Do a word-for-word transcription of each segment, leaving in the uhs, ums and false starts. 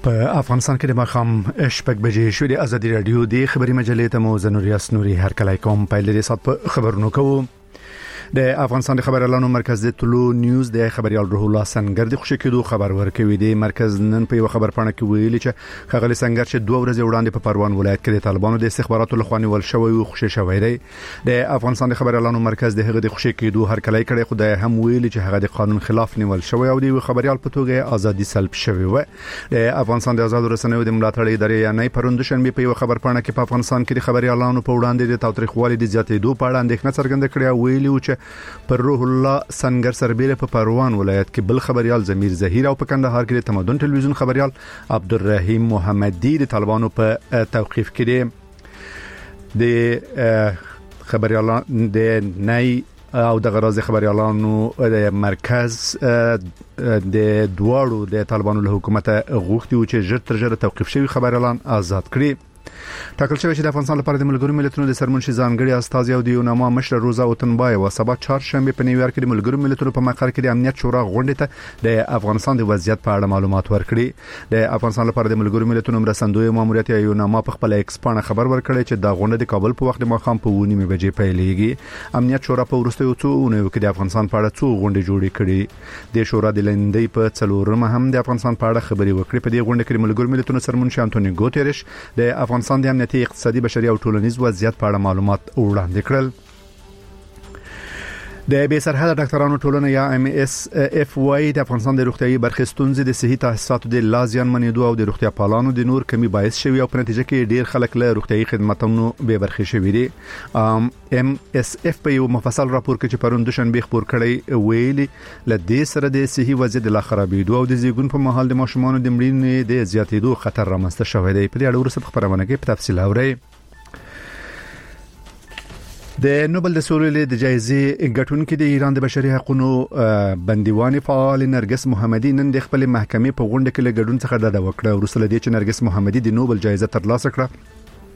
په افغانستان کې د مخام شپږ بجې شوې د ازادي رادیو د خبري مجلې ته مو زنوریاس نوري هر کله کوم په لري سات په خبرونو کوو. د افغانستان د خبر اعلانو مرکز د طلوع نیوز د خبريال روح الله سنگر د خوشی کېدو خبر ورکوي. د مرکز نن په خبر پاڼه کې ویلي چې خغلی سنگر چې دوه ورځې وړاندې په پروان ولایت کې د طالبانو د استخباراتو لخوا نیول شوی او خوشی شوی دی. د افغانستان د خبر اعلانو مرکز د هغه د خوشی کېدو هر کله کړي خدای هم ویلي چې هغه د قانون خلاف نیول شوی او د خبريال په توګه ازادي سلب شوی و. د افغانستان د آزاد رسنیو د ملاتړ ادارې یا نه پروندشن به په خبر پاڼه کې په افغانستان کې د خبريالانو په وړاندې د تاریخوالي د زیاتېدو په اړه اندېښنه څرګنده کړې او ویلي چې پر روح الله سنگر سربېره په پروان ولایت کې بل خبريال زمير زهیر او په کندهار کې د تمدن ټلویزیون خبريال عبدالرحیم محمدی د طالبانو په توقيف کې د خبريالان د نای او د غراض خبريالانو د مرکز د دواړو د طالبانو له حکومت غوښتي او چې ژر تر ژره توقيف شوی خبريالان آزاد کړي. ټاکل شوی چې د افغانستان لپاره د ملګرو ملتونو د سرمنشي ځانګړي استاذ او د یوناما مشر روزا وطنبای او سبا چهارشنبه په نیویارک کې د ملګرو ملتونو په مقر کې د امنیت شورا غونډه ته د افغانستان د وضعیت په اړه معلومات ورکړي. د افغانستان لپاره د ملګرو ملتونو مرستندوی ماموریت یوناما په خپل ایکس پاڼه خبر ورکړی چې د غونډه د کابل په وخت د ماخام په ونیمه بجې پیلېږي. امنیت شورا په وروستیو څو اونیو کې د افغانستان په اړه څو غونډې جوړې کړې. د شورا د لندې په څلورمه هم د افغانستان په اړه خبري وکړي. په دې غونډه کې ملګرو ملتونو سرمنشي انټونی ګوتریش د افغانستان د امنیتي اقتصادي بشري او ټولنیز وضعیت په اړه معلومات وړاندې کړل. د بې سرحده ډاکټرانو ټولنه یا ام اس اف واي د افغانستان د روغتيایي برخې ستونزې د صحي تاسیساتو د لازیان منیدو او د روغتیا پالانو د نور کمی باعث شوی او په نتیجه کې ډیر خلک له روغتيایي خدماتو به برخې شوی دي. ام اس اف په یو مفصل راپور کې چې پروندشن به خبر کړی ویلي ل دې سره د صحي وضعیت د خرابېدو او د زیږون په مهال د ماشومان د مړینې د زیاتېدو خطر رامنځته شوی دی. په دې اړه ورسره خبرونه کې په تفصیل اورئ. د نوبل د سولې د جایزې ګټونکې د ایران د بشري حقوقو بندیوان فعال نرګس محمدي نن د خپل محکمې په غونډه کې له ګډون څخه ډډه وکړه. ورسره د چې نرګس محمدي د نوبل جایزه ترلاسه کړه.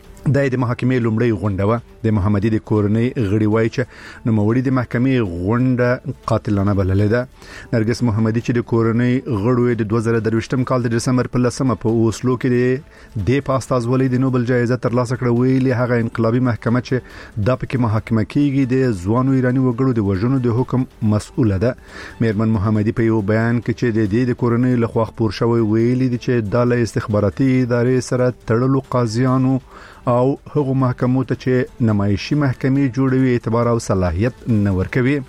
د د محکمې لومړی غونډه و. د محمدي د کورنۍ غړي وایي چې نوموړي د محکمې غونډه قاتلانه بللې ده. نرګس محمدي چې د کورنۍ غړو د دوه زره درویشتم کال د دسمبر په لسمه په اوسلو کې د پاستازولۍ د نوبل جایزه ترلاسه کړه ویلي هغه انقلابي محکمه چې د پکې محاکمه کیږي د ځوانو ایرانی وګړو د وژنو د حکم مسؤله ده. میرمن محمدي په یو بیان کې چې د دې د کورنۍ لخوا خبر شوی ویلي چې د استخباراتي ادارې سره تړلو قاضیانو او هغه محکمو ته چې نمایشي محکمې جوړوي اعتبار او صلاحیت نه ورکوي.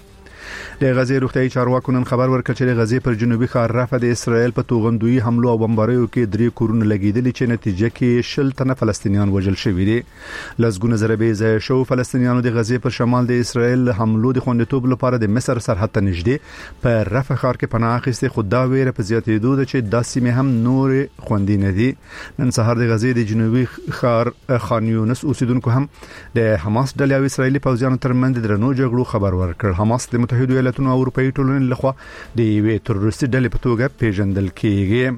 د غزې روغتيایي چارواکو نن خبر ورکړ چې د غزې پر جنوبي ښار رفح د اسرائیل په توغندوی حملو او بمباریو کې درې کورونه لګیدلي چې نتیجه کې شل تنه فلسطینیان وژل شوي دي. لسګونه ضربې ځای شو فلسطینیانو د غزې پر شمال د اسرائیل حملو د خوندیتوب لپاره د مصر سرحد ته نږدې په رفح ښار کې پناه اخیستي. خو دا ویره په زیاتېدو ده چې د سیمه هم نور خوندي نه دي. نن سهار د غزې د جنوبي ښار خان یونس اوسیدونکو هم د حماس ډلې او اسرائیلي پوځیانو ترمنځ د درنو جګړو خبر ورکړ. حماس د متحده ایالاتونو او اروپאי ټولنې لخوا د یوې تروریستي ډلې په توګه پیژندل کیږي.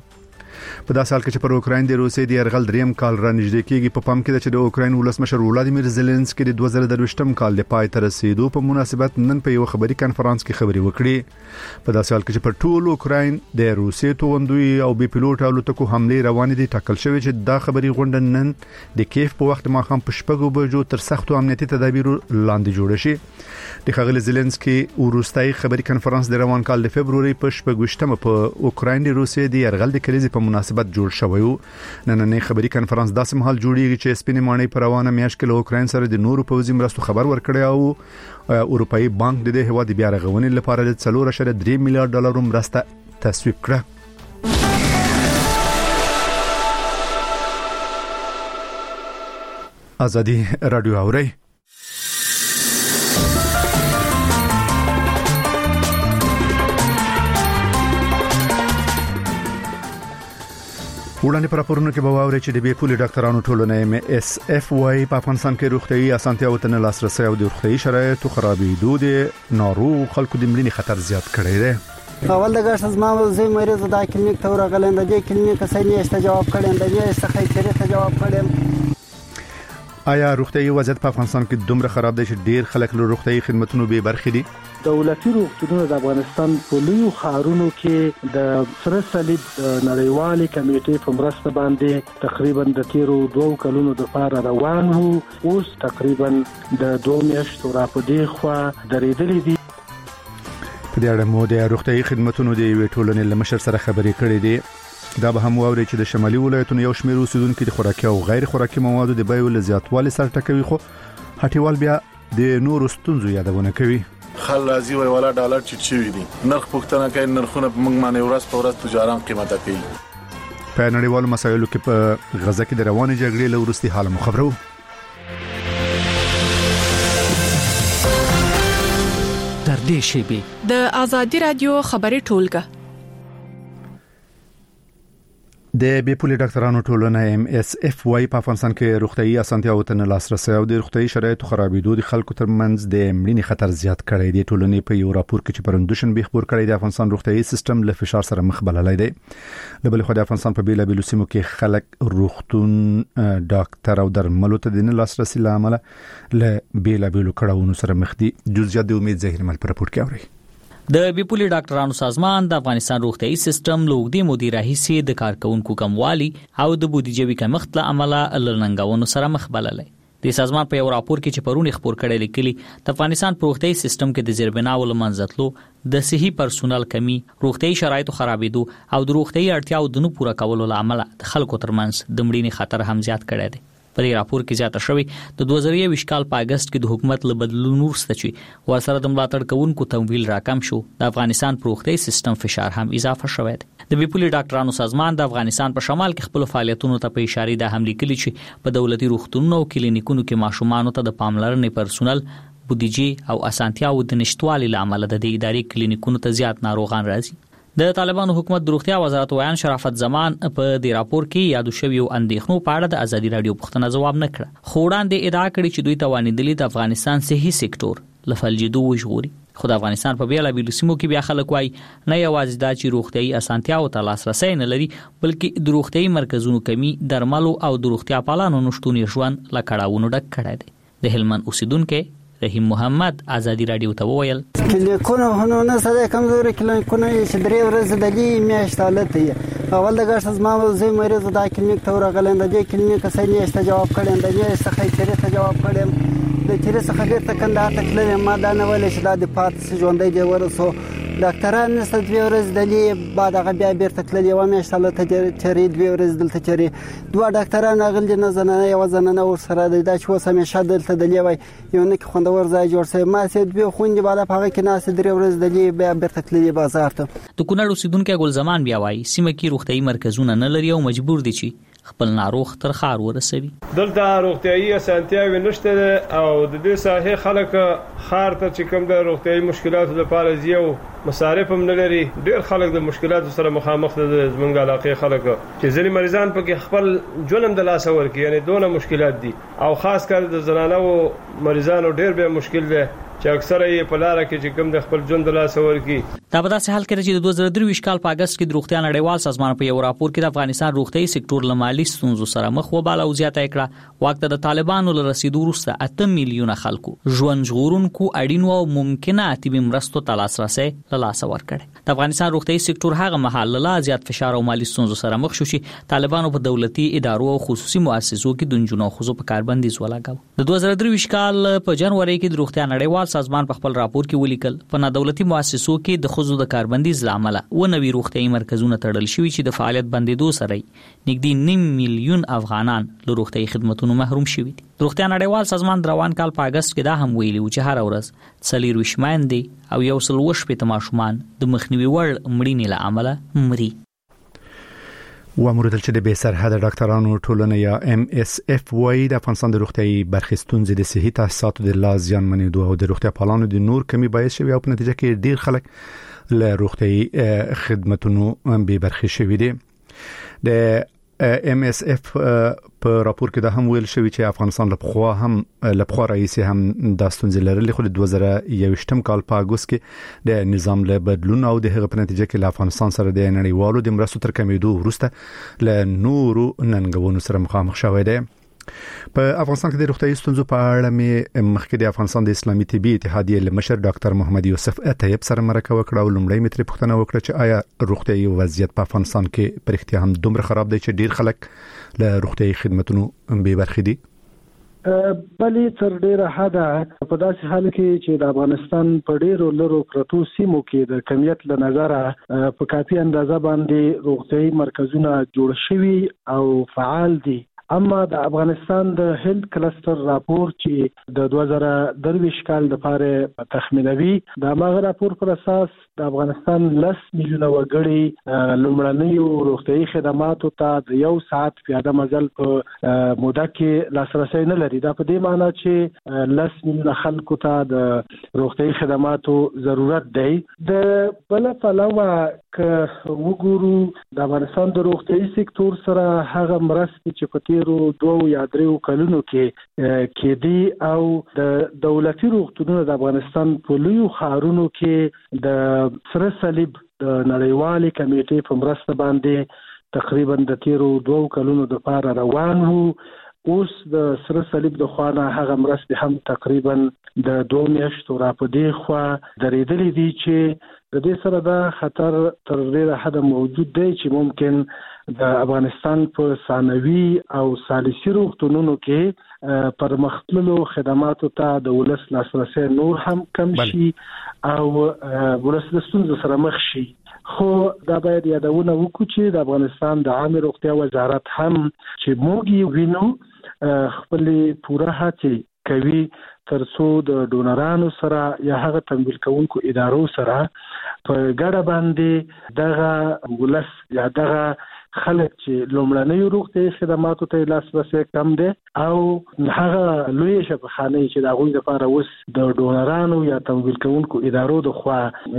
په داسې حال کې چې پر اوکراین د روسیې د يرغل دریم کال را نږدې کیږي په پام کې چې د اوکراین ولسمشر ولادیمیر زيلنسکي د دوه زره درویشتم کال د پای ته رسیدو په مناسبت نن په یو خبري کانفرنس کې خبري وکړي. په داسې حال کې چې پر ټول اوکراین د روسیې توغندوی او بي پيلوټ الوتکو حمله روان دي ټاکل شوی چې دا خبري غونډه نن د کیف په وخت ماخام په شپږو بجو تر سختو امنیتي تدابیر لاندې جوړ شي. د خغل زيلنسکي ورستای خبري کانفرنس د روان کال د فبرवरी په شپږشتمه په اوکراین د روسیې د يرغل د کلیزې په مناسبت جوړ شوی و. نننې خبري کانفرنس داسې مهال جوړیږي چې سپینې ماڼۍ پر روانه میاشت کې له اوکراین سره د نورو پوځي مرستو خبر ورکړی او اروپאי بانک د دې هواد بیا رغونې لپاره د څلور اشاریه درې میلیارډ ډالر مرسته تصویب کړه. ازادي رادیو اوري. وړاندې پر راپورونو کې به واوري چې د بي پولي ډاکټرانو ټولنه ام اس اف واي په افغانستان کې روغتيایي اسانتیاو ته لاسرسي او د روغتيایي شرایطو خرابېدو د ناروغ خلکو د مړینې خطر زیات کړی دی. اول دغه زما زوی مریض د کلینیک ته ورغلم د دې کلینیک څخه نیسته جواب کړم د دې څخه خیریت جواب کړم. آیا روغتيایي وضعیت په افغانستان کې دومره خراب دی چې ډیر خلک له روغتيایي خدماتو به برخې دي؟ دولتي روغتونونه د افغانستان په لویو ښارونو کې د سره صلیب نړیوالې کمیټې په مرسته باندې تقریبا د تیرو دوو کلونو دپاره روان وو. اوس تقریبا د دوه میاشتو راپدې خوا درېدلې دي. په دې اړه مو د روغتیايي خدماتو د یوې ټولنې له مشر سره خبرې کړې دي. دا به هم واوري چې د شمالي ولایتونو یو شمېر اوسیدونکو د خوراکي او غیر خوراکي موادو د بیو له زیاتوالي سره ټکوي، خو هټیوال بیا د نورو ستونزو یادونه کوي. خل راځي وای ولا ډالر چټ شوی دي، نرخ پښتنه کوي، نرخونه موږ باندې ورځ په ورځ تجاران قیمته کوي. په نړیوالو مسایلو کې په غزه کې د روانې جګړې له وروستي حال مو خبرو. تر دې شی د آزادي رادیو خبري ټولګه د بیپولي ډاکټرانو ټولنه ایم اس اف واي په افغانستان کې روغتيایي اسانتیاو ته لاسرسي او د روغتيایي شرایطو خرابېدو د خلکو ترمنځ د مړینې خطر زیات کړی دی. ټولنې په یو راپور کې چې پرندوشن به خبر کړی دی افغانستان روغتيایي سیستم له فشار سره مخ بللای دی. له بل خو د افغانستان په بیلا بیل سیمو کې خلک روغتون ډاکټر او درملو ته د لاسرسي لامل له بیلا بیل کړهونو سره مخ دي. جزئیات د امید ظاهر مل پر راپور کې اوري. د بیپولي ډاکټرانو سازمان د افغانستان روغتيایي سیستم لوګدي مدیر رئیسي د کارکونکو کموالي او د بودیجوي کمښت له امله لنګاونو سره مخ بللای. د سازمان په یو راپور کې چې پرونی خبر کړی لیکلي د افغانستان روغتيایي سیستم کې د زیربناو لمنځتلو د صحي پرسونل کمی، روغتيایي شرایطو خرابېدو او د روغتيایي اړتیاو د نه پوره کولو لامل د خلکو ترمنځ د مړینې خطر هم زیات کړی دی. په دې راپور کې زیاته شوی د دوه زره یو کال په اگست کې د حکومت له بدلون وروسته چې ورسره د ملاتړ کوونکو تمویل راکم شو، د افغانستان روغتيایي سیستم فشار هم اضافه شوی دی. د بیپولي ډاکټرانو سازمان د افغانستان په شمال کې خپل فعالیتونو ته په اشاره ده هم لیکلي چې په دولتي روغتونونو او کلینیکونو کې ماشومان ته د پاملرنې پرسونل، بودیجې او اسانتیاو د نشټوالي لامل د دې ادارې کلینیکونو ته زیات ناروغان راځي. د طالبانو حکومت د روغتیا وزارت ویان شرافت زمان په دې راپور کې یادو شوی او اندېښنو په اړه د ازادي رادیو پوښتنه جواب نه کړ. خو وړاندې ادعا کړې چې دوی توانیدلي د افغانستان صحي سکتور لفلجدو وژغوري. خو د افغانستان په بیلا بیل سیمو کې بیا خلک وایي نه یوازې دا چې روغتیایي اسانتیاو ته لاسرسي نه لري، بلکې د روغتیایي مرکزونو کمی، درملو او د روغتیا پالانو نشټون ژوند له کړهونو ډک کړی دی. د هلمند اوسیدونکو رحیم محمد آزادی رادیو ته وویل کلینیکونه هنونه سره کمزوري کلینیکونه چې درې ورځې د دې میاشت حالت دی. اول د ګټه زما زوی مریض د کلینیک ته ورغلم، د دې کلینیک څخه نیسته جواب کړم، د دې څخه چیرې ته جواب کړم، د چیرې څخه ډیر تکنده تکلم ما دا نه ولې چې دا د پات ژوندۍ دی ورسو ډاکټران نسته دوه ورځې دلی بعد هغه بیا بیرته تللی و میاشت حالت چری دوه ورځې دلته چری دوه ډاکټران غلي نه زنانه یو زنانه ور سره د چې وسه همیشه دلته دلی وای یو نه خوندور ځای جوړ سي ما سي دوه خوندې بالا په هغه کې ناس درې ورځې دلی بیا بیرته تللی بازار ته. د کونړ اوسیدونکو ګل زمان بیا وای سیمه کې روغتيایي مرکزونه نه لري او مجبور دي چې خپل ناروغ تر خار ورسوي. دلته روغتيایي اسانتیاوي نشته او د دې ساحه خلک خار ته چې کوم د روغتيایي مشکلاتو لپاره زیو مصارف هم نه لري. ډېر خلک د مشکلاتو سره مخامخ دي. زمونږ علاقې خلک چې ځینې مریضان پکې خپل ژوند د لاس ورکي، یعنی دونه مشکلات دي او خاص کر د زنانو مریضانو ډېر به مشکل دي چې اکثره یې په لار کې چې کوم د خپل ژوند د لاس ورکي. دا په داسې حال کې چې د دوه زره درې کال په اگست کې د روغتیا نړیوال سازمان په یو راپور کې د افغانستان روغتيایي سکتور له مالي ستونزو سره مخ وباله او زیاته کړه وخت د طالبانو له رسیدو وروسته اته میلیونه خلکو ژوند ژغورونکو اړینو او ممکنه طبي مرستو ته لاسرسي له لاس ورکړي. د افغانستان روغتيایي سکتور هغه مهال له زیات فشار او مالي ستونزو سره مخ شو چې طالبانو په دولتي ادارو او خصوصي مؤسسو کې د جنونو خصوصي په کاربندیز ولاګاو. د دوه زره درې کال په جنوري کې د روغتیا نړیوال سازمان په خپل راپور کې ولیکل په نادولتي مؤسسو کې د خصوصي د کاربندیز لامل و نوي روغتيایي مرکزونه تړل شوي چې د فعالیت بندیدو سره نږدې نیم میلیون افغانان له روغتيایي خدماتونو محروم شوي دي. روغتیا نړیوال سازمان روان کال په اگست کې دا هم ویلي چې هر ورځ څلور وشمان دي او یو سل وشپې تماشومان د مخنیوي وړ مړینې له امله مري. وامردل چې د به سرحد ډاکټرانو ټولنه یا ام اس اف وايي د افغانستان د روغتيایي برخې ستونزې د صحي تاسیساتو د لازم منېدو او د روغتیا پالانو د نور کمی باعث شوی او په نتیجه کې ډیر خلک له روغتيایي خدماتونو به برخې شوي دي. د ام اس اف په راپور کې دا هم ویل شوی چې افغانستان لپاره هم لپاره رئیس هم د ستونزې لرلې خو د دوه زره یو کال په اگست کې د نظام له بدلون او د هغه په نتیجه کې له افغانستان سره د نړیوالو د مرستو تر کمیدو وروسته له نورو ننګونو سره مخامخ شوی دی. په افغانستان کې د روغتیايي ستونزو په اړه مې مخکې د افغانستان د اسلامي طبي اتحادیې لمشر ډاکټر محمد یوسف طیب سره مرکه وکړه او لومړی مې ترې پوښتنه وکړه چې آیا روغتیايي وضعیت په افغانستان کې پر اختیار هم دومره خراب دی چې ډیر خلک له روغتیايي خدماتو بې برخې دي؟ بلې تر ډیره حده په داسې حال کې چې د افغانستان په ډیرو لرو پرتو سیمو کې د کمیت له نظره په کافي اندازه باندې روغتیايي مرکزونه جوړ شوي او فعال دي. اما د افغانستان د هیلث کلستر راپور چې د دوه زره درویش کال د لپاره تخمینوي د ماغه راپور پر اساس د افغانستان لس میلیونه وګړي لومړنیو روغتیايي خدماتو ته د یو ساعت پیاده مزل په موده کې لاسرسي نه لري. دا په دې معنی چې لس میلیونه خلکو ته د روغتیايي خدماتو ضرورت دی. د بل پلوه ک وګورو د افغانستان د روغتیايي سکتور سره هغه مرستې چې په تیرو دوه یا درې کلونو کې کې دي او د دولتي روغتونونو د افغانستان په لویو ښارونو کې د سره صلیب د نړیوالې کمیټې په مرسته باندې تقریبا د تیرو دوه کلونو د لپاره روان وو. اوس د سره صلیب د خوانه هغه مرستې هم تقریبا د دوه میاشتو را په دی خو درېدلې دي چې د دې سره دا خطر تر ډیره حد موجود دی چې ممکن د افغانستان په ثانوي او ثالثي روغتونونو کې پر مختلفو خدماتو ته د ولس لاسرسي نور هم کم شي او ولس د ستونزو سره مخ شي. خو دا باید یادونه وکړو چې د افغانستان د عامه روغتیا وزارت هم چې موږ وینو خپل پوره هڅې کوي ترڅو د ډونرانو سره یا هغه تمویل کوونکو ادارو سره په ګډه باندې دغه ولس یا دغه خلک چې لومړنۍ روغتیايي خدماتو ته لاسرسي کم دي او هغه لوی شفاخانه چې د غوي لپاره اوس د ډونرانو یا تمویل کوونکو ادارو د خوا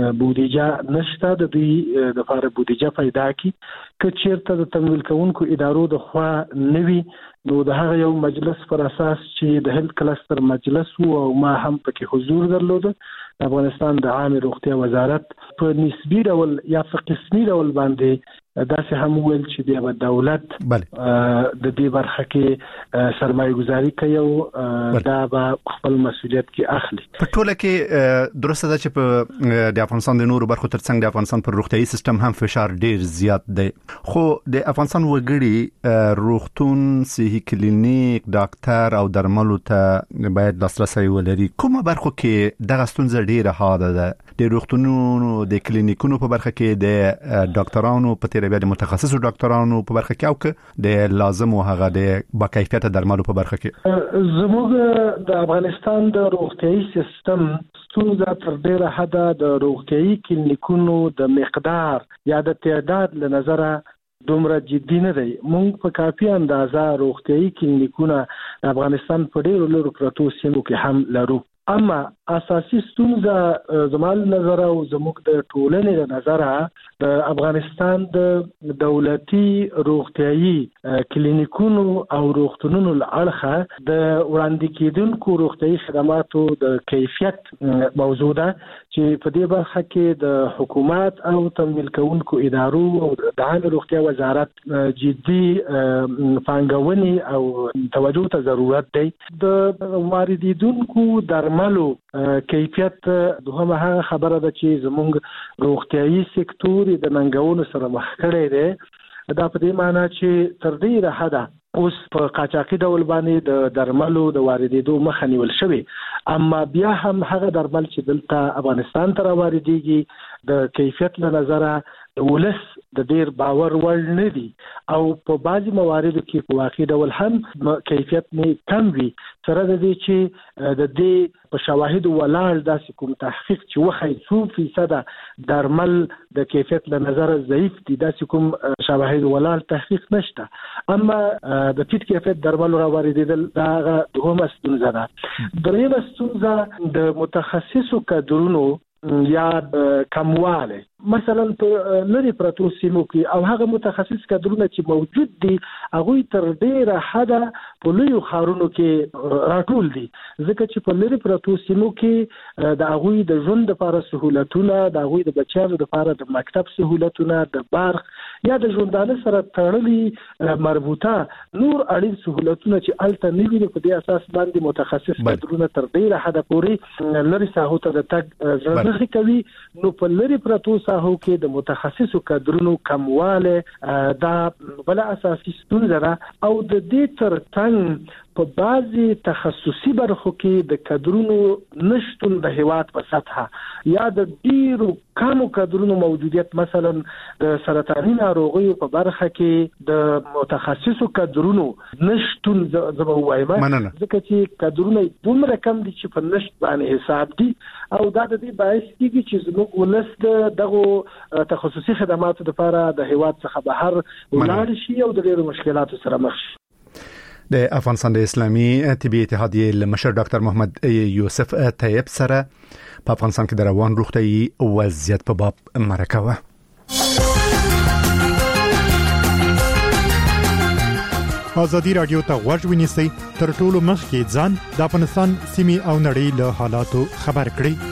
بودیجه نشته د دوی د لپاره بودیجه پیدا کی که چیرته د تمویل کوونکو ادارو د خوا نوي نو د هغه یو مجلس پر اساس چې د هیلث کلستر مجلس او ما هم پکې حضور درلود. د افغانستان د عامه روغتیا وزارت په نسبی ډول یا په قسمي ډول باندې داسې هم ویل چې د دولت د دې برخه کې سرمایه گذاري کوي او دا به خپل مسؤلیت کې اخلي. په ټوله کې درسته ده چې په د افغانستان د نورو برخو ترڅنګ د افغانستان پر روغتیايي سیستم هم فشار ډیر زیات دی. خو د افغانستان وګړي روغتون، صحي کلینیک، ډاکټر او درملو ته باید لاسرسي ولري. کومه برخو کې دغه ستونزه ډیره حاده ده؟ د روغتونونو، د کلینیکونو په برخه کې د ډاکټرانو په بیا د متخصصو ډاکټرانو په برخه کې او که د لازم او هغه د با کیفیت درملو په برخه کې؟ زموږ د افغانستان د روغتیايي سیستم ستونزه تر ډیره حده د روغتیايي کلینیکونو د مقدار یا د تعداد له نظره دومره جدي نه دی. موږ په کافي اندازه روغتیايي کلینیکونه د افغانستان په ډیرو لرو پرتو سیمو کې هم لرو. اما اساسي ستونزه زموږ نظر او زموږ د ټولنې له نظره د افغانستان د دولتي روغتيایي کلینیکونو او روغتونونو لړخه د وړاندې کېدونکو روغتيایي خدماتو د کیفیت موضوع ده چې په دې برخه کې د حکومت او تمویل کوونکو ادارو او د عامه روغتیا وزارت جدي پانګونې او توجه ته ضرورت دی. د واردیدونکو درملو کیفیت دوهمه هغه خبره ده چې زموږ روغتيایي سکتور د ننګونو سره مخ کړی دی. دا په دې معنی چې تر ډیره حده اوس په قاچاقي ډول باندې د درملو د واردېدو مخه نیول شوی، اما بیا هم هغه درمل چې دلته افغانستان ته واردېږي د کیفیت له نظره ولس د ډیر باور وړ نه دي او په بعضي مواردو کې په واقعي ډول هم کیفیت نه کم وي. سره د دې چې د دې په شواهد ولاړ داسې کوم تحقیق چې وخی څو فیصد درمل د کیفیت له نظره ضعیف دي، داسې کوم شواهد ولاړ تحقیق نشته. اما د ټیټ کیفیت درمل راوړېدل دا دوهمه ستونزه ده. دریمه ستونزه د متخصصو کادرونو یا کمواله. مثلا په لری پروتو سیمو کې او هغه متخصص کادرونه چې موجود دي هغه تر ډیره حد په لوی خارونو کې راټول دي ځکه چې په لری پروتو سیمو کې د هغه د ژوند لپاره سہولتونه د هغه د بچیانو لپاره د مکتب سہولتونه د برق یا د ژوندانه سره تړلي مربوطه نور اړین سہولتونه چې الته نه وي په دې اساس باندې متخصص کادرونه تر ډیره حد پورې لری ساحو ته د تک ځنه کوي نو په لری پروتو ساحو کې د متخصصو کادرونو کمواله دا بل اساسي ستونزه ده او د دې ترڅنګ په بعضي تخصصي برخو کې د کادرونو نشټون د هیواد په سطحه یا د ډیرو کمو کادرونو موجودیت مثلا د سرطاني ناروغیو په برخه کې د متخصصو کادرونو نشټون زما وایم ځکه چې کادرونه دومره کم دي چې په نشټ باندې حساب دي او دا د دې باعث کیږي چې زموږ ولست دغه تخصصي خدماتو لپاره د هیواد څخه بهر ولاړ شي او د ډیرو مشکلاتو سره مخ شي. د افغانستان د اسلامي طبي اتحادیې مشر ډاکټر محمد یوسف طیب سره په افغانستان کې د روان روغتيایي وضعیت په باب مرکه وه. ازادي رادیو ته غوږ ونیسئ تر ټولو مخکې ځان د افغانستان سیمې او نړۍ له حالاتو خبر کړئ.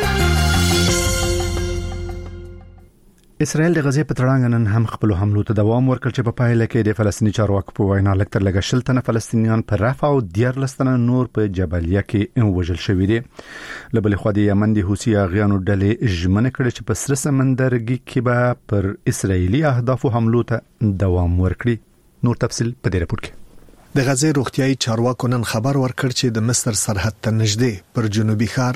اسرائیل د غزې په تړانګ نن هم خپل حملو ته دوام ورکړ چې په پایله کې د فلسطیني چارواکو په وینا لږ تر لږه شل تنه فلسطینیان په رفح او دیارلس تنه نور په جبلیه کې وژل شوي دي. له بلې خوا د یمن د حوثي اغیانو ډلې ژمنه کړې چې په سره سمندرګي کې به پر اسرائیلي اهدافو حملو ته دوام ورکړي. نور تفصیل په دې راپور کې. د غزې روغتيایي چارواکو نن خبر ورکړ چې د مصر سرحد ته نږدې پر جنوبي ښار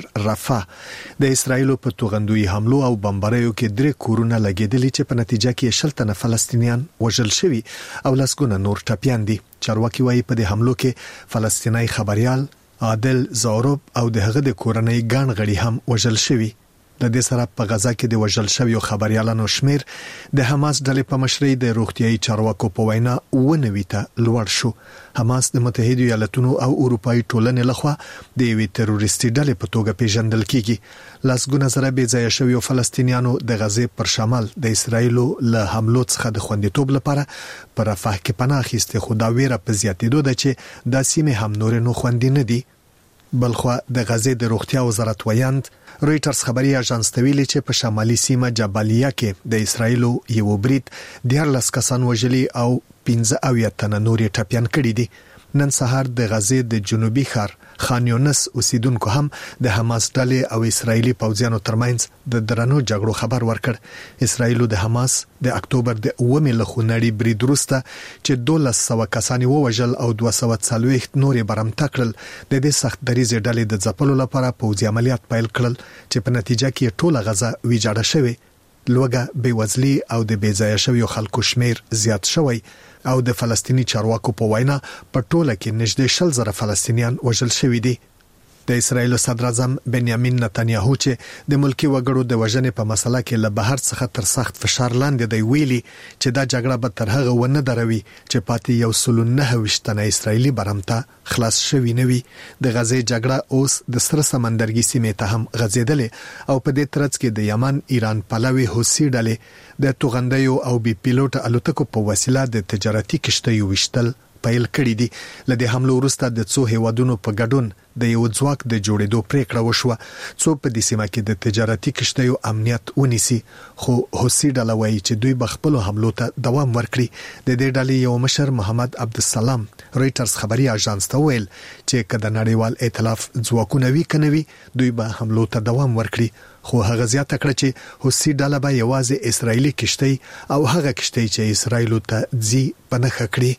رفح د اسرایلو په توغندوي حملو او بمباریو کې درې کورونه لګیدلي چې په نتیجه کې شل تنه فلسطینیان وژل شوي او لسګونه نور ټپيان دي. چارواکي وايي په دې حملو کې فلسطیني خبريال عادل زاروب او د هغه د کورنۍ ګڼ غړي هم وژل شوي. د دې سره په غزا کې د وژل شویو خبريالانو شمیر د حماس ډلې په مشرۍ د روغتيایي چارواکو په وینا ونوي ته لوړ شو. حماس د متحده ایالاتونو او اروپאי ټولنې لخوا د یوې تروریستي ډلې په توګه پیژندل کیږي. لاسګونه سره بې ځای شویو فلسطینیانو د غزې پر شمال د اسرایلو له حملو څخه د خوندیتوب لپاره پر رفح کې پناه اخیسته، خو دا ویره په زیاتېدو ده چې د سیمې هم نور نو خوندي نه دي. بلخو د غزې د روغتیا وزارت ویاند رويټرز خبري اژانس ته ویلي چې په شمالي سیمه جبلیه کې د اسرایلو یو برید دیارلس کسان وژلي او پنځه اویا تنه نورې ټپيان کړي دي. نن سهار د غزې د جنوبي ښار خان یونس اوسیدونکو هم د حماس ډلې او اسرایلی پوځیانو ترمنځ د درنو جګړو خبر ورکړ. اسرایلو د حماس د اکتوبر د اومه لخونړي برید وروسته چې دولس سوه کسان ووژل او دوه سوه څلوېښت نورې برمته کړل، د دې سخت دریزې ډلې د ځپلو لپاره پوځي عملیات پیل کړل چې په نتیجه کې ټوله غزه ویجاړه شوه. لوګه بیوزلی او د بیځایه شویو خلکو شمیر زیات شوی او د فلسطینی چارواکو په وینا په ټوله کې نږدې شل زره فلسطینیان وژل شوي دي. د اسرایل صدر اعظم بنیامین نتنیاهو چې د ملکی وګړو د وژنې په مسله کې له بهر څخه تر سخت فشار لاندې دی ویلي چې دا جګړه به تر هغه ونه دروي چې پاتې یو سل نه وشتنه اسرایلی برمته خلاص شوی نه وي. د غزې جګړه اوس د سره سمندرګي سیمې ته هم غځېدلې او په دې ترڅ کې د یمن ایران پلوي حوثي ډلې د توغندیو او بي پیلوټ الوتکو په وسیله د تجارتي کشتیو وشتل پیل کړی دي. لدې حمله وروسته د څو هیوادونو په ګډون د یو ځواک د جوړېدو پریکړه وشوه څو په دې سیمه کې د تجارتي کشتیو امنیت ونیسي، خو حوثي ډله وایي چې دوی به خپل حملو ته دوام ورکړي. د دې ډلې یو مشر محمد عبدالسلام رويټرز خبري اژانس ته ویل چې کله نړیوال ائتلاف ځواکونه وی کنوي دوی به حملو ته دوام ورکړي، خو هغه زیاته کړه چې حوثي ډله به یوازې اسرایلی کشتۍ او هغه کشتۍ چې اسرایلو ته ځي پنهخه کړي.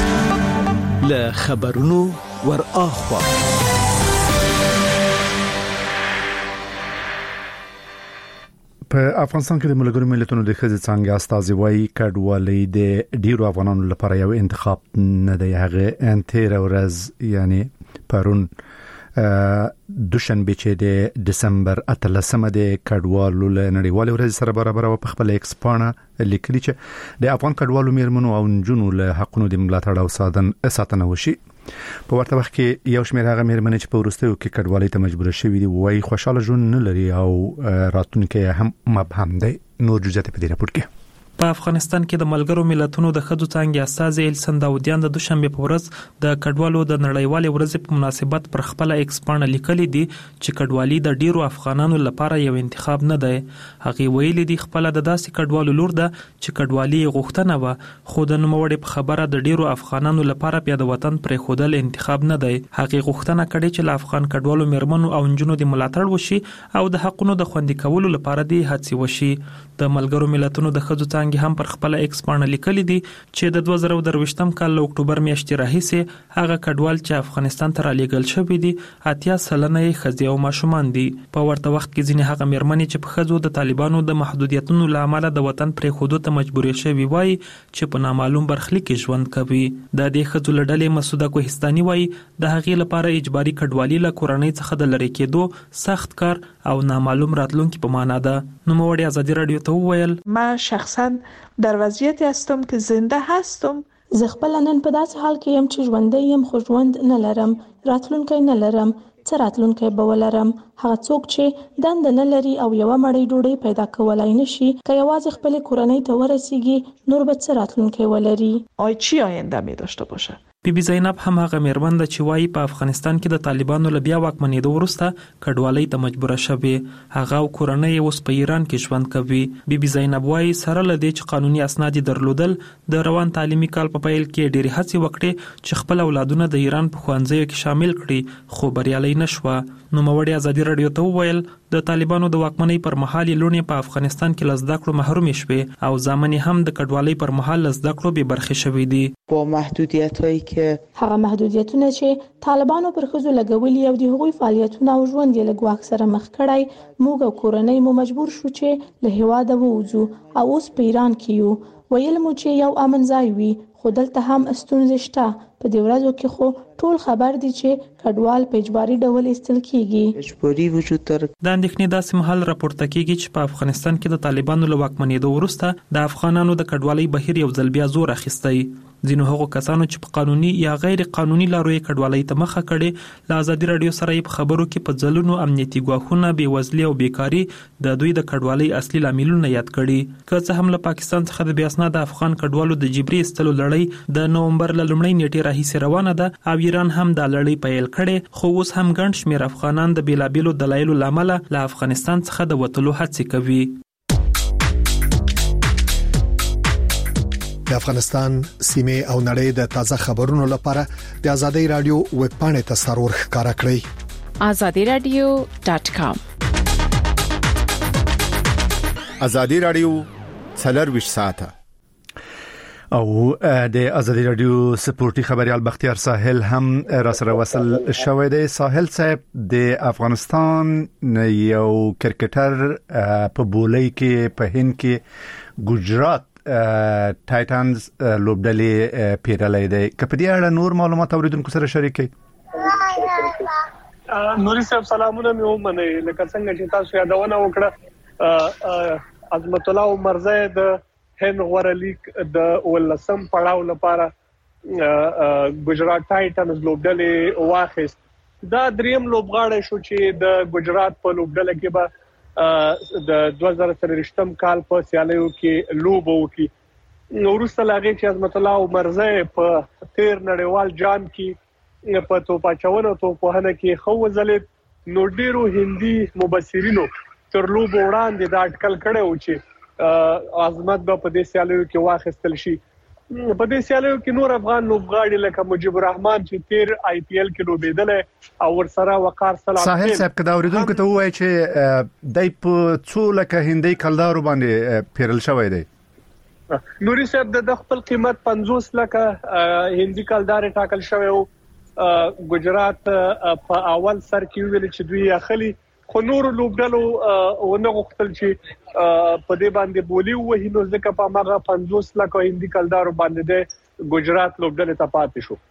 له خبرونو ور اخوا په افغانستان کې د ملګرو ملتونو د ښځې څانګې استازي وايي کډوالۍ د ډیرو افغانانو لپاره یو انتخاب نه دی. هغه تیر ورځ یعنی پرون دوشنبه چې د دسمبر اتلسمه د کډوالو له نړیوال ورځ سره برابر او په خپل ایکس پاڼه لیکلي چې د افغان کډوالو میرمنو او نجونو له حقونو د ملاتړ او ساتنه وشي. په ورته وخت کې یو شمېر هغه مېرمنې چې په وروستیو کې کډوالۍ ته مجبور شوې دي وایي خوشاله ژوند نه لري او راتلونکي هم مبهم دی. نور جزئیات په دې راپور کې. په افغانستان کې د ملګرو ملتونو د ښځو څانګې استاذ ایلسن داودیان د دوشنبه په ورځ د کډوالو د نړیوالې ورځې په مناسبت پر خپل ایکس پاڼه لیکلي دي چې کډوالي د ډیرو افغانانو لپاره یو انتخاب نه دی. هغه ویلي دي خپل د داسې کډوالو لور ده چې کډوالي غوښتنه و خو د نوموړي په خبره د ډیرو افغانانو لپاره بیا د وطن پرې خودل انتخاب نه دی. هغه غوښتنه کړې چې له افغان کډوالو مېرمنو او نجونو د ملاتړ وشي او د حقونو د خوندي کولو لپاره د هڅې وشي. د ملګرو ملتونو د ښځو څانګې هم پر خپل ایکس پاڼه لیکلي دي چې د دوه زره درویشتم کال له اکتوبر میاشتې راهیسې هغه کډوال چې افغانستان ته رالیږل شوي دي اتیا سلنه یې ښځې او ماشومان دي. په ورته وخت کې ځینې هغه مېرمنې چې په ښځو د طالبانو د محدودیتونو له امله د وطن پرېښودو ته مجبورې شوي وایي چې په نامعلوم برخلیک کې ژوند کوي. د دې ښځو له ډلې مسوده کوهستاني وایي د هغې لپاره اجباري کډوالي له کورنۍ څخه د لرې کېدو سخت کار او نامعلوم راتلونکي په معنا ده. نوموړي ازادي رادیو ته وویل من شخصا در وضعیتی هستم که زنده هستم. زه خپل نن په داسې حال کې یم چې ژوندی یم خو ژوند نه لرم، راتلونکی نه لرم. څه راتلونکی به ولرم؟ هغه څوک چې دنده نه لري او یوه مړۍ ډوډۍ پیدا کولای نشي که یوازې خپلې کورنۍ ته ورسیږي نور به څه راتلونکی ولري؟ آی چی آینده می داشته باشه؟ بی بی زینب هم هغه مېرمن ده چې وایي په افغانستان کې د طالبانو له بیا واکمنېدو وروسته کډوالۍ ته مجبوره شوې. هغه او کورنۍ اوس په ایران کې ژوند کوي. بی بی زینب وایي سره له دې چې قانوني اسناد درلودل د روان تعلیمي کال په پیل کې ډېرې هڅې وکړې چې خپل اولادونه د ایران په ښوونځیو کې شامل کړي خو بریالۍ نه شوه. نوموړي ازادي رادیو ته وویل د طالبانو د واکمنۍ پر مهال لونې په افغانستان کې له زده کړو محرومې شوې او زامن هم د کډوالۍ پر مهال له زده کړو بې برخې شوې دي. با محدودیت‌هایی که هغه محدودیتونه چې طالبانو پر ښځو لګولي او د هغوی فعالیتونه او ژوند یې له ګواښ سره مخ کړی موږ او کورنۍ مو مجبور شو چې له هېواده ووځو او اوس په ایران کې یو. ویل مو چې یو امن ځای وي خو دلته هم ستونزې شته. په دې ورځو کې خو ټول خبر دي چې کډوال په اجباري ډول ایستل کیږي. اجباري وجود لري. د اندېښنې داسې مهال راپورته کیږي چې په افغانستان کې د طالبانو له واکمنېدو وروسته د افغانانو د کډوالۍ بهیر یو ځل بیا زور اخیستی. ځینو هغو کسانو چې په قانوني یا غیر قانوني لارو یې کډوالۍ ته مخه کړې له ازادي رادیو سره په خبرو کې په ځلونو امنیتي ګواښونه، بېوزلي او بیکاري د دوی د کډوالۍ اصلي لاملونه یاد کړي. که څه هم له پاکستان څخه د بې اسناده افغان کډوالو د جبري ایستلو لړۍ د نومبر له لومړۍ نیټې راهیسې روانه ده او ایران هم دا لړۍ پیل کړې خو اوس هم ګڼ شمېر افغانان د بېلابېلو دلایلو له امله له افغانستان څخه د وتلو هڅې کوي. د افغانستان سیمه او نړۍ د تازه خبرونو لپاره د ازادي رادیو ویب پاڼې ته سرور ښکارا کړئ azadi radio dot com. ازادي رادیو څلور ساعته او د ازادي رادیو سپورتي خبريال بختیار ساحل هم را سره وصل شوی دی. ساحل صاحب د افغانستان یو کرکټر په بولۍ کې په هند کې ګجرات ټایټنز لوبډلې پیرلې دی. کله دې اړه نور معلومات اوریدونکو سره شریکي. نوري صاحب سلامونه مې ومنه لکه څنګه چې تاسو یادونه وکړه عظمت الله مرزا د هند غوړه لیگ د ولسم پړاو لپاره ګجرات ټایټنز لوبډلې واخیست. دا دریم لوبغاړی شو چې د ګجرات په لوبډله کې به د دوه زره څلوېښتم کال په سیالیو کې لوب وکړي. نو وروسته له هغې چې عظمت الله مرزا په تیر نړیوال جام کې په توپاچونه توپوهنه کې ښه وځلېد نو ډېرو هندي مبصرینو تر لوبو وړاندې دا اټکل کړی و چې عظمت به په دې سیالیو کې واخیستل شي. په دې سیالیو کې نور افغان لوبغاړي لکه مجيب الرحمن چې تیر آی پی ایل کې لوبېدل او ورسره وقار سلام ساحل صاحب کدا اوریدونکو ته وایي چې دای په څو لکه هندي کلدارو باندې پیرل شوی دی. نوري صاحب د خپل قیمت پنځوس لکه هندي کلدار ټاکل شوی او ګجرات په اول سر کې ویل چې دوی اخلي خو نور لوبډلو ونه غوښتل چې په دې باندې بولی وهي نو ځکه په هغه پنځوس لکه هندي کلدارو باندې د ګجرات لوبډلې ته پاتې شو.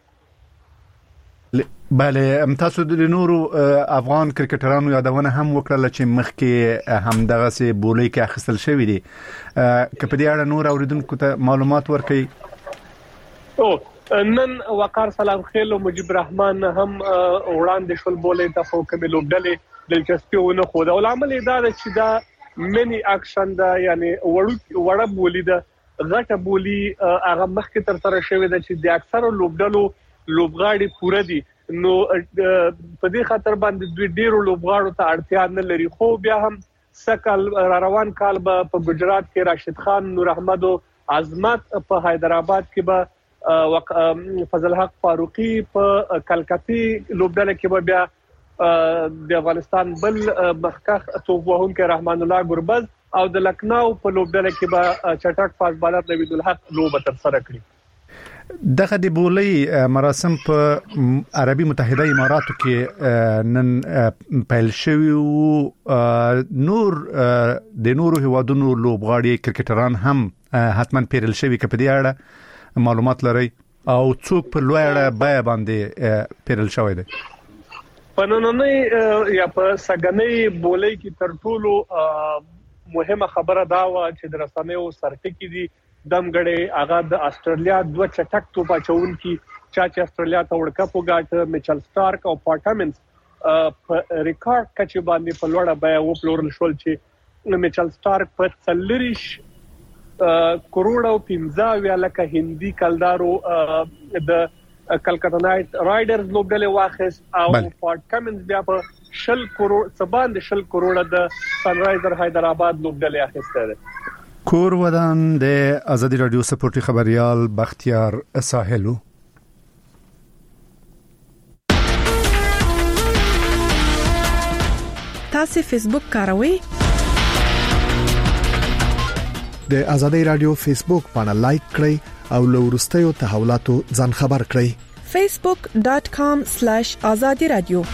بله تاسو د نورو افغان کرکټرانو یادونه هم وکړه چې مخکې هم دغه سي بولی کې اخیستل شوی دي. که په دې اړه نور اوریدونکو ته معلومات ورکړئ. او نن وقار سلام خیل او مجيب رحمان هم وړاندې شول بولې ته خو کومې لوبډلې دلچسپي ونه خو دا عمل دا چې دا منی اکشن دا یعنی وړو وړه بولی دا غټه بولی هغه مخکې تر سره شوی دا چې د اکثر لوبډلو لوبغاړي پوره دي نو په دې خاطر باندې دوی ډیرو لوبغاړو ته اړتیا نه لري خو بیا هم سکل روان کال په ګجرات کې راشد خان نور احمد او عظمت په حیدرآباد کې به فضل حق فاروقي په کلکتي لوبډله کې به بیا د افغانستان بل مخکخ توپ وهونکی رحمان الله ګربز او د لکناو په لوبډله کې به چټک فاز بالر نوید الحق لوب تر سره کړی دغه د بولې مراسم په عربي متحده اماراتو کې نن پیل شوی او نور د نورو هوادونو لوبغاړي کرکټران هم حتما پیرل شوی کې په دې اړه معلومات لري او څوک په لوی اړه بیا باندې پیرل شوی دی په نننۍ یا په سګنۍ بولې کې تر ټولو مهمه خبره دا و چې د رسنیو سرټکی دي دمګړې هغه د استرالیا دوه چټک توپ اچون کی چا چې استرالیا ته ورکپ وګاټ میچل سٹارک او پارټامنز په ریکارډ کچې باندې په لوړه بیا و پلورل شول چې میچل سٹارک په څلریش کروڑ او پنځه ویا لکه هندي کلدارو د کلکتا نایټ رایډرز لوبډله واخیست او پارټ کمنز بیا په شل کروڑ سباند شل کروڑ د سن رایزر حیدرآباد لوبډله اخیسته ده کور ودان د ازادي رادیو سپورټي خبريال بختیار ساحلو تاسو فیسبوک کاروئ د ازادي رادیو فیسبوک باندې لایک کړئ او له ورستیو تحولاتو ځان خبر کړئ facebook dot com slash azadi radio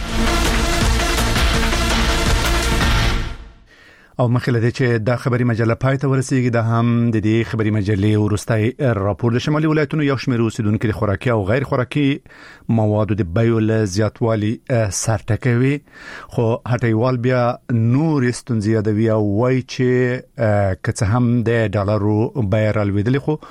او مخکې د چې د خبري مجله پای ته ورسیږي د هم د دې خبري مجلې ورستای راپور د شمالي ولایتونو یو شمېر اوسیدونکو د خوراکي او غیر خوراکي موادو د بیو له زیاتوالي سرټکوي خو هټیوال بیا نور استونزي یادوي او وایي چې کڅ هم د ډالرو بیه رالوېدلې خو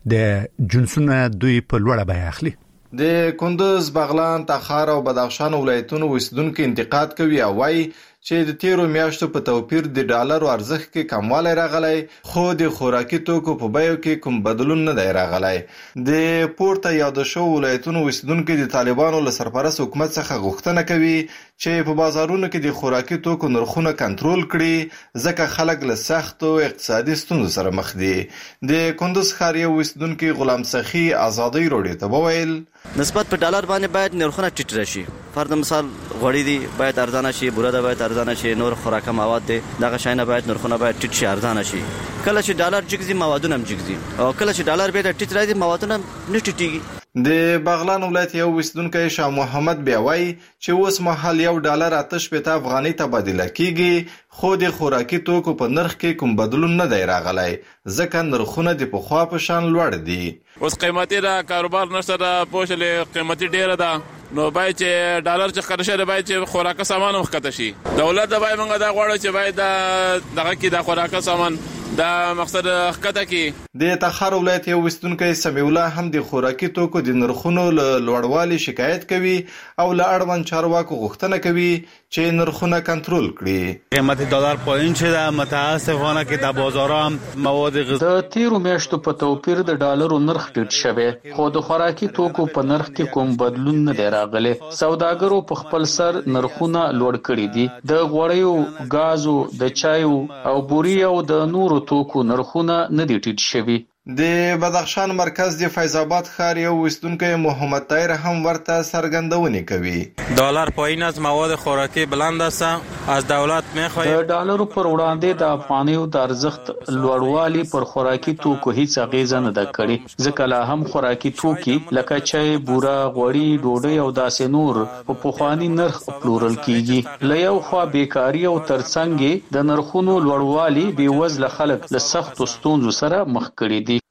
د جنسونه دوی په لوړه بیه اخلي د کندوز بغلان تخار او بدخشان ولایتونو اوسیدونکو انتقاد کوي او وایي چې د تیرو میاشتو په توپیر د ډالرو ارزښت کې کموالی راغلی خو د خوراکي توکو په بیو کې کوم بدلون نه دی راغلی د پورته یاد شوو ولایتونو اوسیدونکو د طالبانو له سرپرست حکومت څخه غوښتنه کوي چې په بازارونو کې د خوراکي توکو نرخونه کنټرول کړي ځکه خلک له سختو اقتصادي ستونزو سره مخ دي د کندوز ښار یو اوسیدونکي غلام سخي ازادي راډیو ته وویل نسبت په ډالر باندې باید نرخونه ټیټ راشي فرض مثال غوړي دي باید ارزانه شي بوره ده باید ارزانه شي نور خوراکه مواد دي دغه شاینه باید نرخونه باید ټیټ شي ارزانه شي کله چې ډالر جګزي موادونه هم جګزي او کله چې ډالر به ټیټ راځي موادونه نه ټیټيږي د بغلان ولایت یو اوسیدونکی شاه محمد بیاوي چې اوس مهال یو ډالر آتش پته افغاني تبادله کیږي خو د خوراکي توکو په نرخ کې کوم بدلون نه دی راغلی ځکه نرخونه د پخوا په شان لوړ دي اوس قیمتي دا کاروبار نشته دا پوښلې قیمتي ډیره ده نو باید چې ډالر چې خرڅ شي باید چې خوراکه سامان وخته شي دولت دا باید موږ دا غواړو چې باید دغه کې د خوراکه سامان دا مقصد خکته کې د تخار ولایت یو وستونکو سمیع الله هم د خوراکي توکو د نرخونو لوړوالي شکایت کوي او له اړوند چارواکو غوښتنه کوي چې نرخونه کنټرول کړي قیمت دلار پایین شده متاسفانه کې د بازارا هم مواد غذایی د تیرو میاشتو په توپیر د ډالرو نرخ ټیټ شوی خو د خوراکي توکو په نرخ کې کوم بدلون نه دی راغلی سوداګرو په خپل سر نرخونه لوړ کړي دي د غوړیو غازو د چایو او بوري او د نورو توکو نرخونه نه دي ټیټ شوي د بدخشان مرکز د فیض آباد ښار یو وستونکو محمد طاهر هم ورته سرګندونې کوي دلار پایین از مواد خوراکی بلند است از دولت میخواهیم د ډالرو پر وړاندې د افغانیو د ارزښت لوړوالي پر خوراکي توکو هیڅ اغیزه نه ده کړې ځکه لا هم خوراکي توکي لکه چای بوره غوړي ډوډۍ او داسې نور په پخوانی نرخ پلورل کیږي له یو خوا بیکاری او ترڅنګ د نرخونو لوړوالي بې وزله خلک له سختو ستونزو سره مخ کړي دي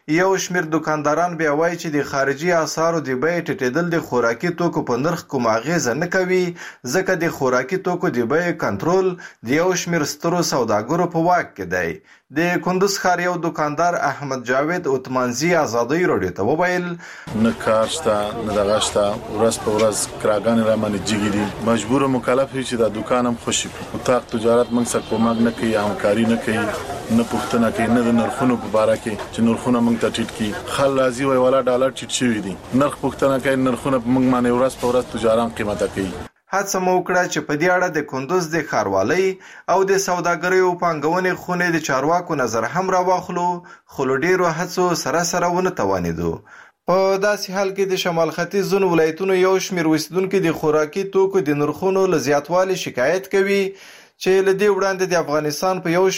یو شمیر دکانداران بیا وایي چې د خارجي اسعارو د بیې ټیټېدل د خوراکي توکو په نرخ کوم اغیزه نه کوي، ځکه د خوراکي توکو د بیې کنټرول د یو شمیر سترو سوداګرو په واک کې دی. د کندوز ښار یو دکاندار احمد جاوید اوتمانزي ازادۍ راډیو ته وویل نه کار شته نه دغه شته، ورځ په ورځ کراګانې را باندې جګې دي، مجبور مکلف یو چې دا دکان هم خوشي کړو. اتاق تجارت موږ سره کومک نه کوي، همکاري نه کوي، نه پوښتنه کوي، نه د نرخونو په اړه کې چې نرخونه موږ ته ټیټ کړي. خل راځي وای ولا ډالر ټیټ شوی دي، نرخ پوښتنه کوي، نرخونه موږ باندې ورځ په ورځ تجاران قیمته کوي. هڅه مو وکړه چې په دې اړه د کندوز د ښاروالۍ او د سوداګرۍ او پانګونې خونې د چارواکو نظر هم راواخلو، خو له ډېرو هڅو سره سره ونه توانېدو. په داسې حال کې د شمال ختیځ ځینو ولایتونو یو شمېر اوسېدونکي د خوراکي توکو د نرخونو له زیاتوالي شکایت کوي چې له دې وړاندې د افغانستان په یو